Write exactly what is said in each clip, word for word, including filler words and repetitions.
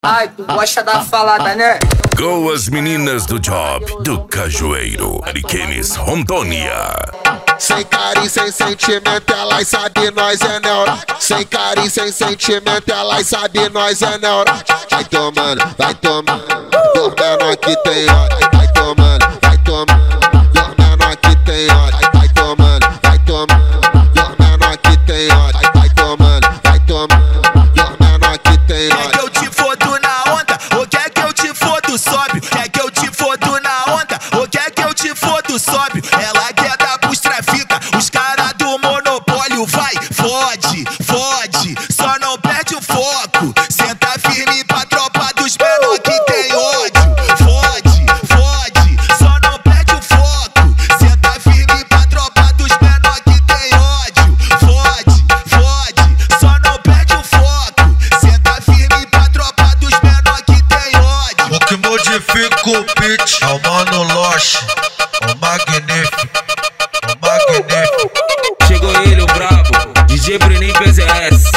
Ai, tu gosta da falada, né? Com as meninas do Job do Cajueiro, Ariquemes, Rondônia. Sem carinho, sem sentimento, ela sabe nós é neuro. Sem carinho, sem sentimento, ela sabe nós é neuro. Vai tomando, vai tomando, dormendo aqui tem hora. Vai tomando, vai tomando, dormendo aqui tem hora. Vai tomando, vai tomando, dormendo aqui tem hora. Vai tomando, vai tomando, dormendo aqui tem hora. Quer que eu te fodo na onda? Ou quer que eu te fodo sobe? Quer que eu te fodo na onda? Ou quer que eu te fodo sobe? Ela quer dar pros trafica, os caras do monopólio. Vai, fode, fode, só não perde o foco. Senta firme pra tropa dos menor que tem ódio. Fode, fode, só não perde o foco. Senta firme pra tropa dos menor que tem ódio. Fode, fode, só não perde o foco. Senta firme pra tropa dos menor que tem ódio. O que modifica o pitch é o Mano Loche, o magnífico, o magnífico. Chegou ele, o brabo, D J Bruninho P Z S.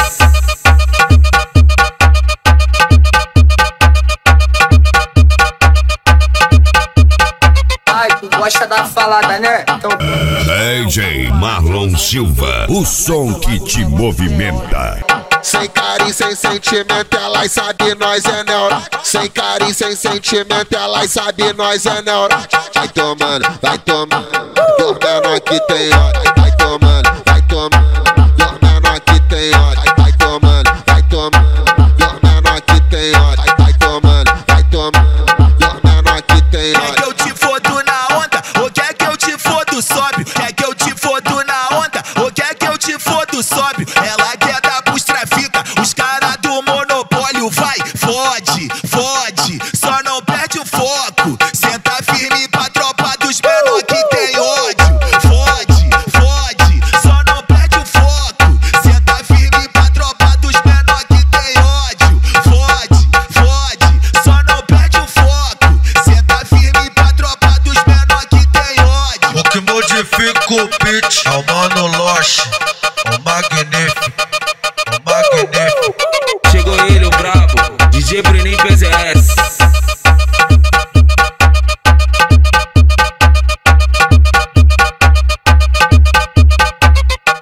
Ai, tu gosta da falada, né? Então... D J Marlon Silva, o som que te movimenta. Sem carinho, sem sentimento, ela sabe nós é neuro. Sem carinho, sem sentimento, ela sabe nós é neuro. Vai tomando, vai tomando, dormendo aqui tem hora. Vai tomando, vai tomando, dormendo aqui tem hora. Vai tomando, vai tomando, dormendo aqui tem hora. Vai tomando, vai tomando, dormendo aqui tem Quer hora. que eu te fodo na onda? Ou quer que eu te fodo sobe? Quer que eu te fodo na onda? Ou quer que eu te fodo sobe? Ela quer dar pros trafica, os caras do monopólio. Vai, fode, fode, só não perde o foco. Senta firme pra tropa dos menor que tem ódio. Fode, fode, só não perde o foco. Senta firme pra tropa dos menor que tem ódio. Fode, fode, só não perde o foco. Senta firme pra tropa dos menor que tem ódio. O que modifica o pitch é o Mano Loche,